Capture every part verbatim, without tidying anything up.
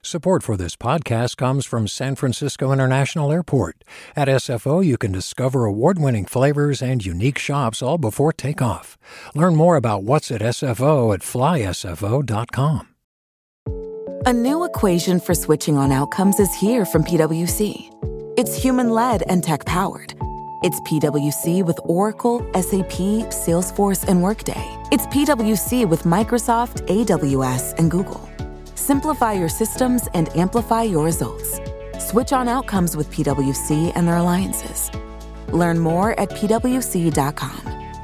Support for this podcast comes from San Francisco International Airport. At S F O, you can discover award-winning flavors and unique shops all before takeoff. Learn more about what's at S F O at fly S F O dot com. A new equation for switching on outcomes is here from PwC. It's human-led and tech-powered. It's PwC with Oracle, S A P, Salesforce, and Workday. It's PwC with Microsoft, A W S, and Google. Simplify your systems and amplify your results. Switch on outcomes with PwC and their alliances. Learn more at P W C dot com.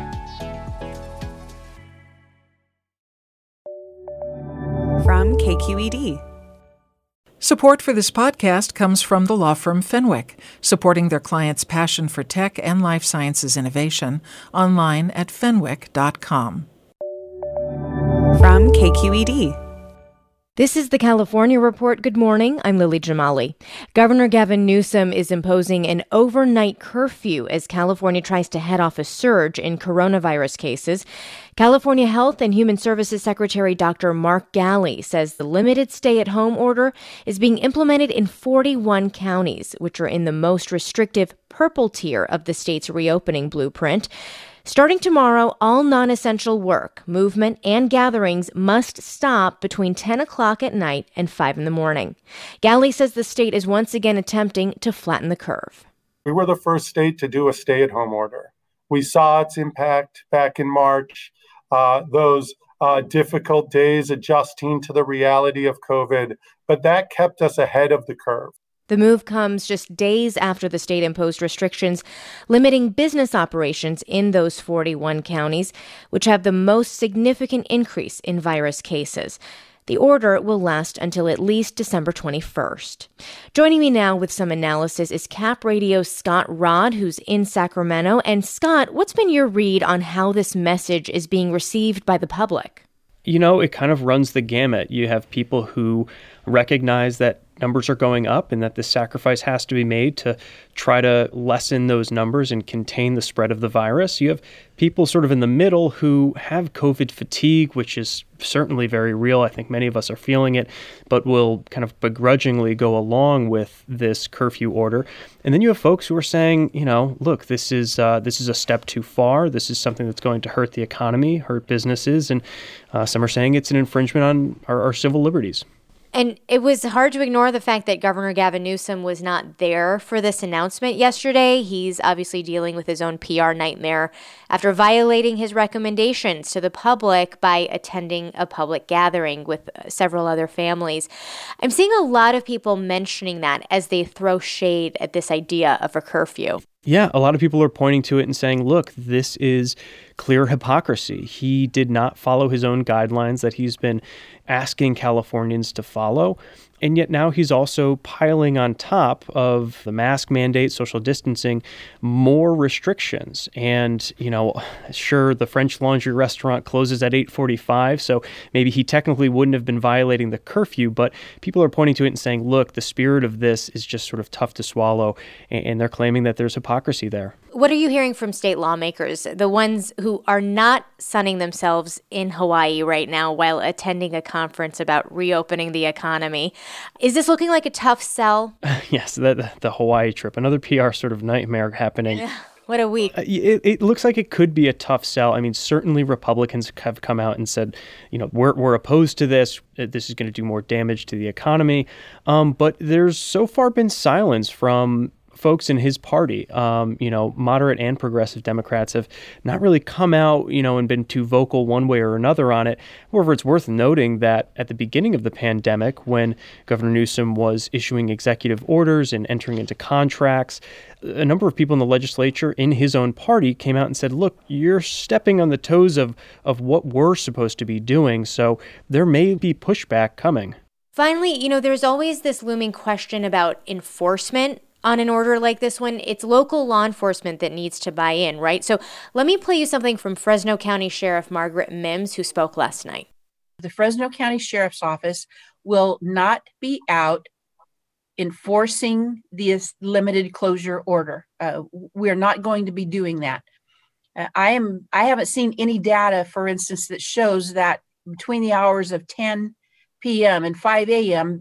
From K Q E D. Support for this podcast comes from the law firm Fenwick, supporting their clients' passion for tech and life sciences innovation, online at fenwick dot com. From K Q E D. This is the California Report. Good morning. I'm Lily Jamali. Governor Gavin Newsom is imposing an overnight curfew as California tries to head off a surge in coronavirus cases. California Health and Human Services Secretary Doctor Mark Ghaly says the limited stay-at-home order is being implemented in forty-one counties, which are in the most restrictive purple tier of the state's reopening blueprint. Starting tomorrow, all non-essential work, movement, and gatherings must stop between ten o'clock at night and five in the morning. Ghaly says the state is once again attempting to flatten the curve. We were the first state to do a stay-at-home order. We saw its impact back in March, uh, those uh, difficult days adjusting to the reality of COVID, but that kept us ahead of the curve. The move comes just days after the state imposed restrictions limiting business operations in those forty-one counties, which have the most significant increase in virus cases. The order will last until at least December twenty-first. Joining me now with some analysis is Cap Radio's Scott Rodd, who's in Sacramento. And Scott, what's been your read on how this message is being received by the public? You know, it kind of runs the gamut. You have people who recognize that numbers are going up and that this sacrifice has to be made to try to lessen those numbers and contain the spread of the virus. You have people sort of in the middle who have COVID fatigue, which is certainly very real. I think many of us are feeling it, but will kind of begrudgingly go along with this curfew order. And then you have folks who are saying, you know, look, this is uh, this is a step too far. This is something that's going to hurt the economy, hurt businesses. And uh, some are saying it's an infringement on our, our civil liberties. And it was hard to ignore the fact that Governor Gavin Newsom was not there for this announcement yesterday. He's obviously dealing with his own P R nightmare after violating his recommendations to the public by attending a public gathering with several other families. I'm seeing a lot of people mentioning that as they throw shade at this idea of a curfew. Yeah, a lot of people are pointing to it and saying, look, this is clear hypocrisy. He did not follow his own guidelines that he's been asking Californians to follow. And yet now he's also piling on top of the mask mandate, social distancing, more restrictions. And, you know, sure, the French Laundry restaurant closes at eight forty-five, so maybe he technically wouldn't have been violating the curfew, but people are pointing to it and saying, look, the spirit of this is just sort of tough to swallow, and they're claiming that there's hypocrisy there. What are you hearing from state lawmakers, the ones who are not sunning themselves in Hawaii right now while attending a conference about reopening the economy? Is this looking like a tough sell? Yes, the, the Hawaii trip, another P R sort of nightmare happening. What a week. Uh, it, it looks like it could be a tough sell. I mean, certainly Republicans have come out and said, you know, we're we're opposed to this. This is going to do more damage to the economy. Um, but there's so far been silence from folks in his party. Um, you know, moderate and progressive Democrats have not really come out, you know, and been too vocal one way or another on it. However, it's worth noting that at the beginning of the pandemic, when Governor Newsom was issuing executive orders and entering into contracts, a number of people in the legislature in his own party came out and said, look, you're stepping on the toes of, of what we're supposed to be doing. So there may be pushback coming. Finally, you know, there's always this looming question about enforcement on an order like this one. It's local law enforcement that needs to buy in, right? So let me play you something from Fresno County Sheriff Margaret Mims, who spoke last night. The Fresno County Sheriff's Office will not be out enforcing this limited closure order. Uh, we're not going to be doing that. Uh, I am. I haven't seen any data, for instance, that shows that between the hours of ten p.m. and five a.m. that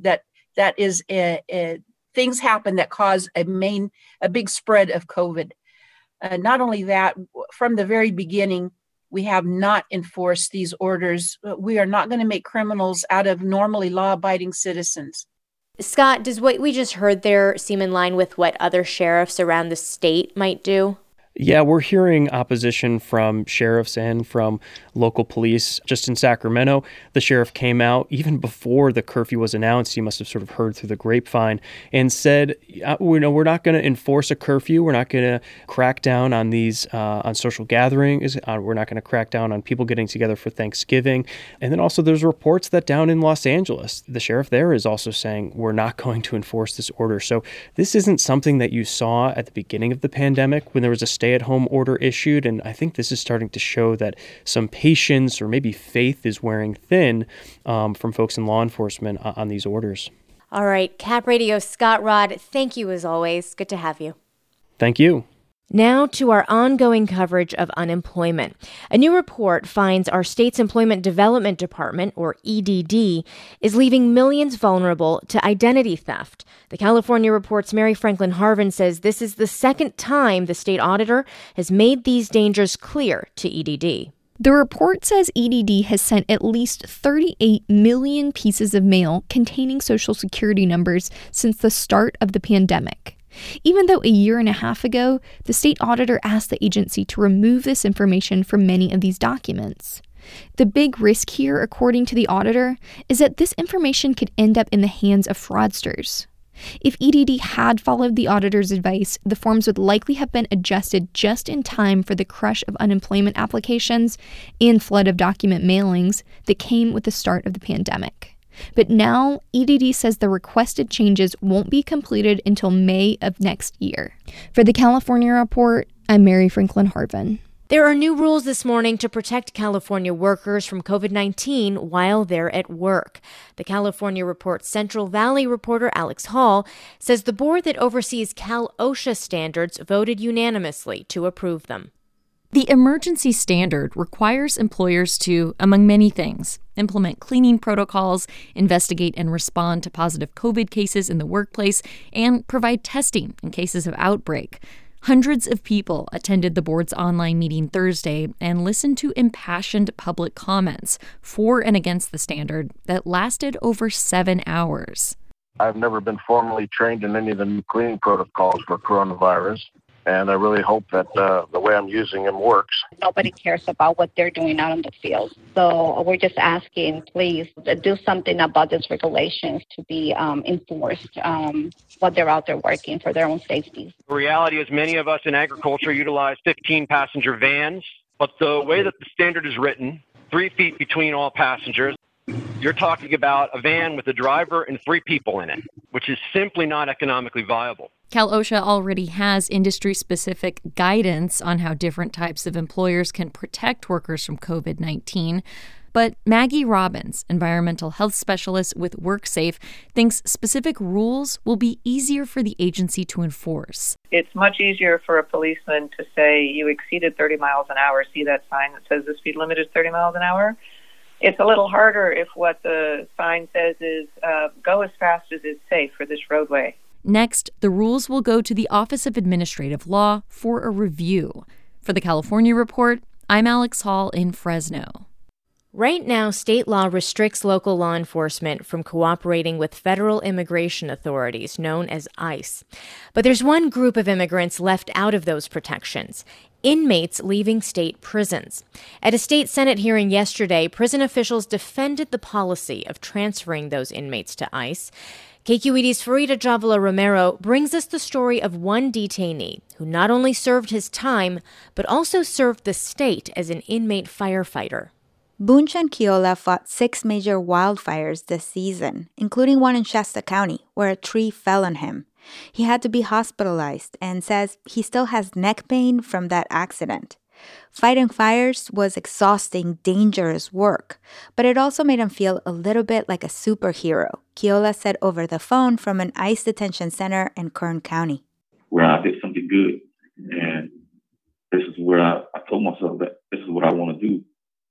that is a, a, things happen that cause a main a big spread of COVID. Uh, not only that, from the very beginning, we have not enforced these orders. We are not going to make criminals out of normally law-abiding citizens. Scott, does what we just heard there seem in line with what other sheriffs around the state might do? Yeah, we're hearing opposition from sheriffs and from local police. Just in Sacramento, the sheriff came out even before the curfew was announced. He must have sort of heard through the grapevine and said, "You know, we're not going to enforce a curfew. We're not going to crack down on these uh, on social gatherings. Uh, we're not going to crack down on people getting together for Thanksgiving." And then also, there's reports that down in Los Angeles, the sheriff there is also saying we're not going to enforce this order. So this isn't something that you saw at the beginning of the pandemic when there was a stay-at-home order issued, and I think this is starting to show that some patience or maybe faith is wearing thin um, from folks in law enforcement on these orders. All right, Cap Radio, Scott Rodd, thank you as always. Good to have you. Thank you. Now to our ongoing coverage of unemployment. A new report finds our state's Employment Development Department, or E D D, is leaving millions vulnerable to identity theft. The California Report's Mary Franklin Harvin says this is the second time the state auditor has made these dangers clear to E D D. The report says E D D has sent at least thirty-eight million pieces of mail containing Social Security numbers since the start of the pandemic. Even though a year and a half ago, the state auditor asked the agency to remove this information from many of these documents. The big risk here, according to the auditor, is that this information could end up in the hands of fraudsters. If E D D had followed the auditor's advice, the forms would likely have been adjusted just in time for the crush of unemployment applications and flood of document mailings that came with the start of the pandemic. But now, E D D says the requested changes won't be completed until May of next year. For the California Report, I'm Mary Franklin Harvin. There are new rules this morning to protect California workers from COVID nineteen while they're at work. The California Report's Central Valley reporter Alex Hall says the board that oversees Cal OSHA standards voted unanimously to approve them. The emergency standard requires employers to, among many things, implement cleaning protocols, investigate and respond to positive COVID cases in the workplace, and provide testing in cases of outbreak. Hundreds of people attended the board's online meeting Thursday and listened to impassioned public comments for and against the standard that lasted over seven hours. I've never been formally trained in any of the new cleaning protocols for coronavirus. And I really hope that uh, the way I'm using them works. Nobody cares about what they're doing out in the field. So we're just asking, please, do something about these regulations to be um, enforced, um, while they're out there working for their own safety. The reality is many of us in agriculture utilize fifteen-passenger vans, but the way that the standard is written, three feet between all passengers, you're talking about a van with a driver and three people in it, which is simply not economically viable. Cal OSHA already has industry-specific guidance on how different types of employers can protect workers from COVID nineteen. But Maggie Robbins, environmental health specialist with WorkSafe, thinks specific rules will be easier for the agency to enforce. It's much easier for a policeman to say, you exceeded thirty miles an hour, see that sign that says the speed limit is thirty miles an hour? It's a little harder if what the sign says is, uh, go as fast as is safe for this roadway. Next, the rules will go to the Office of Administrative Law for a review. For the California Report, I'm Alex Hall in Fresno. Right now, state law restricts local law enforcement from cooperating with federal immigration authorities, known as ICE. But there's one group of immigrants left out of those protections: inmates leaving state prisons. At a state Senate hearing yesterday, prison officials defended the policy of transferring those inmates to ICE. K Q E D's Farida Jhabvala Romero brings us the story of one detainee who not only served his time, but also served the state as an inmate firefighter. Bunchan Kiola fought six major wildfires this season, including one in Shasta County, where a tree fell on him. He had to be hospitalized and says he still has neck pain from that accident. Fighting fires was exhausting, dangerous work, but it also made him feel a little bit like a superhero, Kiola said over the phone from an ICE detention center in Kern County. Where I did something good, and this is where I, I told myself that this is what I want to do.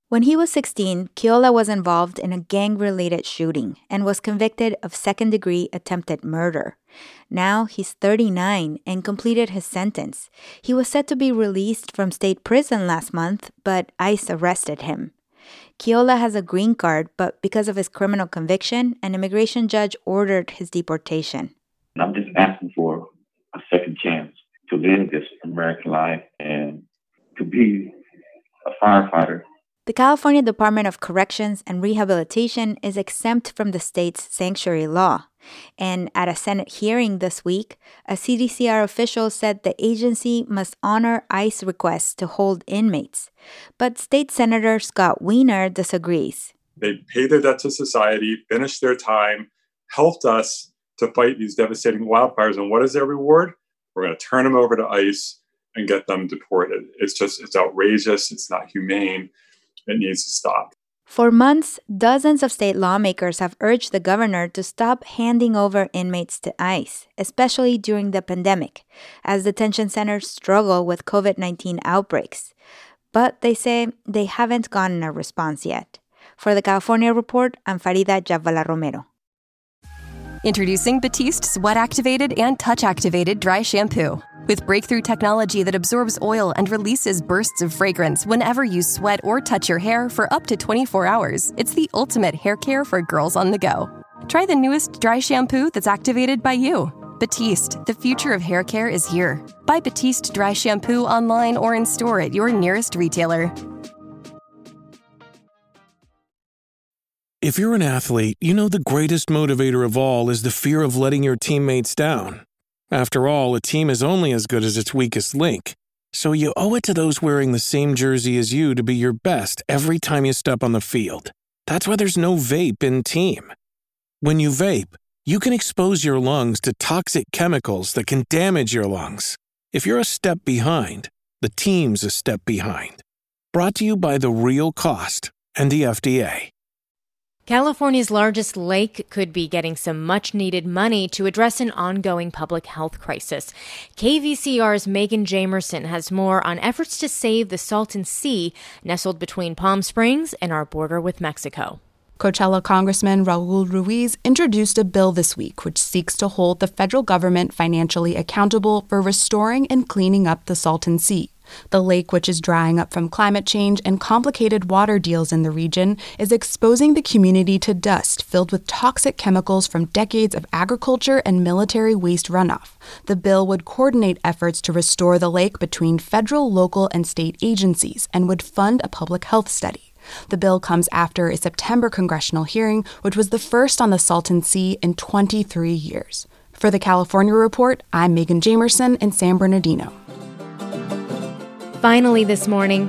When he was sixteen, Keola was involved in a gang-related shooting and was convicted of second-degree attempted murder. Now he's thirty-nine and completed his sentence. He was set to be released from state prison last month, but ICE arrested him. Keola has a green card, but because of his criminal conviction, an immigration judge ordered his deportation. I'm just asking for a second chance to live this American life and to be a firefighter. The California Department of Corrections and Rehabilitation is exempt from the state's sanctuary law. And at a Senate hearing this week, a C D C R official said the agency must honor ICE requests to hold inmates. But State Senator Scott Wiener disagrees. They paid their debt to society, finished their time, helped us to fight these devastating wildfires. And what is their reward? We're going to turn them over to ICE and get them deported. It's just, it's outrageous. It's not humane. It needs to stop. For months, dozens of state lawmakers have urged the governor to stop handing over inmates to ICE, especially during the pandemic, as detention centers struggle with covid nineteen outbreaks. But they say they haven't gotten a response yet. For the California Report, I'm Farida Jabvala Romero. Introducing Batiste Sweat Activated and Touch Activated Dry Shampoo. With breakthrough technology that absorbs oil and releases bursts of fragrance whenever you sweat or touch your hair for up to twenty-four hours, it's the ultimate hair care for girls on the go. Try the newest dry shampoo that's activated by you. Batiste, the future of hair care is here. Buy Batiste Dry Shampoo online or in store at your nearest retailer. If you're an athlete, you know the greatest motivator of all is the fear of letting your teammates down. After all, a team is only as good as its weakest link. So you owe it to those wearing the same jersey as you to be your best every time you step on the field. That's why there's no vape in team. When you vape, you can expose your lungs to toxic chemicals that can damage your lungs. If you're a step behind, the team's a step behind. Brought to you by The Real Cost and the F D A. California's largest lake could be getting some much-needed money to address an ongoing public health crisis. K V C R's Megan Jamerson has more on efforts to save the Salton Sea, nestled between Palm Springs and our border with Mexico. Coachella Congressman Raul Ruiz introduced a bill this week which seeks to hold the federal government financially accountable for restoring and cleaning up the Salton Sea. The lake, which is drying up from climate change and complicated water deals in the region, is exposing the community to dust filled with toxic chemicals from decades of agriculture and military waste runoff. The bill would coordinate efforts to restore the lake between federal, local, and state agencies and would fund a public health study. The bill comes after a September congressional hearing, which was the first on the Salton Sea in twenty-three years. For the California Report, I'm Megan Jamerson in San Bernardino. Finally this morning,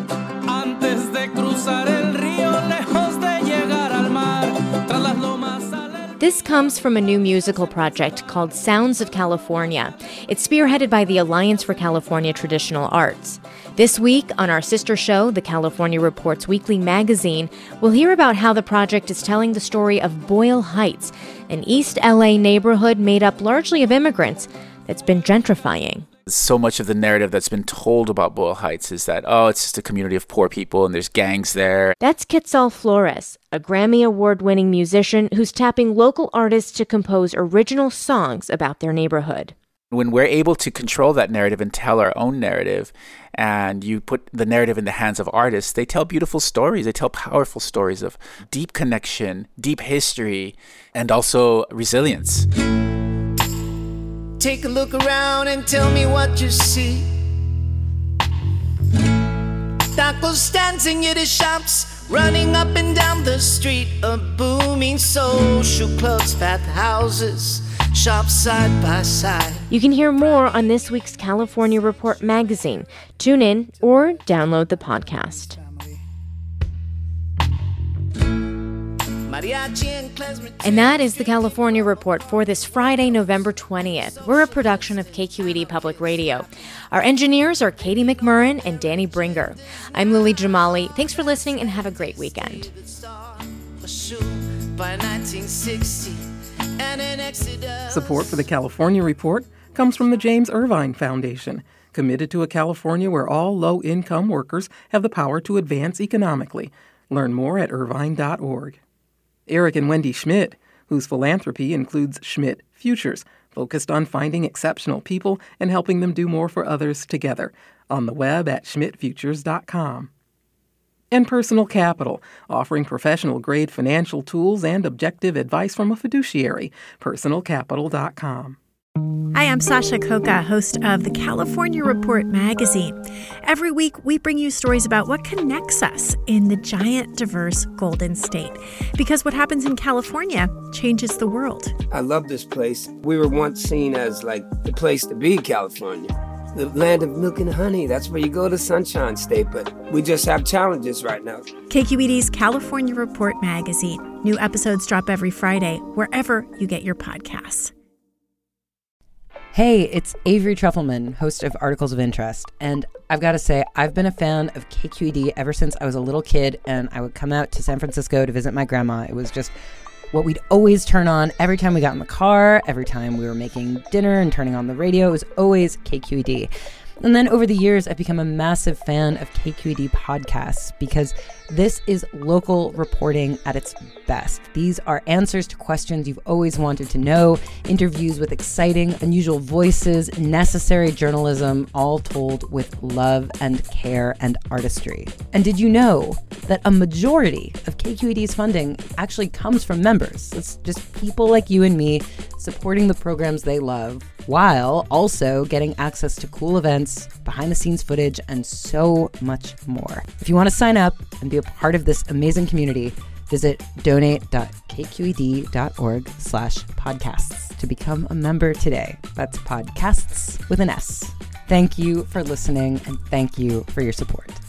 this comes from a new musical project called Sounds of California. It's spearheaded by the Alliance for California Traditional Arts. This week, on our sister show, the California Report's weekly magazine, we'll hear about how the project is telling the story of Boyle Heights, an East L A neighborhood made up largely of immigrants that's been gentrifying. So much of the narrative that's been told about Boyle Heights is that, oh, it's just a community of poor people and there's gangs there. That's Quetzal Flores, a Grammy Award-winning musician who's tapping local artists to compose original songs about their neighborhood. When we're able to control that narrative and tell our own narrative, and you put the narrative in the hands of artists, they tell beautiful stories. They tell powerful stories of deep connection, deep history, and also resilience. Take a look around and tell me what you see. Taco stands in Yiddish shops, running up and down the street of booming social clubs, bathhouses, shops side by side. You can hear more on this week's California Report magazine. Tune in or download the podcast. And that is the California Report for this Friday, November twentieth. We're a production of K Q E D Public Radio. Our engineers are Katie McMurrin and Danny Bringer. I'm Lily Jamali. Thanks for listening and have a great weekend. Support for the California Report comes from the James Irvine Foundation, committed to a California where all low-income workers have the power to advance economically. Learn more at irvine dot org. Eric and Wendy Schmidt, whose philanthropy includes Schmidt Futures, focused on finding exceptional people and helping them do more for others together, on the web at schmidt futures dot com. And Personal Capital, offering professional-grade financial tools and objective advice from a fiduciary, personal capital dot com. Hi, I'm Sasha Koka, host of the California Report magazine. Every week, we bring you stories about what connects us in the giant, diverse Golden State. Because what happens in California changes the world. I love this place. We were once seen as like the place to be, California. The land of milk and honey. That's where you go to Sunshine State, but we just have challenges right now. K Q E D's California Report magazine. New episodes drop every Friday, wherever you get your podcasts. Hey, it's Avery Trufelman, host of Articles of Interest, and I've got to say, I've been a fan of K Q E D ever since I was a little kid, and I would come out to San Francisco to visit my grandma. It was just what we'd always turn on every time we got in the car, every time we were making dinner and turning on the radio. It was always K Q E D. And then over the years, I've become a massive fan of K Q E D podcasts because this is local reporting at its best. These are answers to questions you've always wanted to know, interviews with exciting, unusual voices, necessary journalism, all told with love and care and artistry. And did you know that a majority of K Q E D's funding actually comes from members? It's just people like you and me supporting the programs they love, while also getting access to cool events, behind-the-scenes footage, and so much more. If you want to sign up and be a part of this amazing community, visit donate dot k q e d dot org slash podcasts to become a member today. That's podcasts with an S. Thank you for listening, and thank you for your support.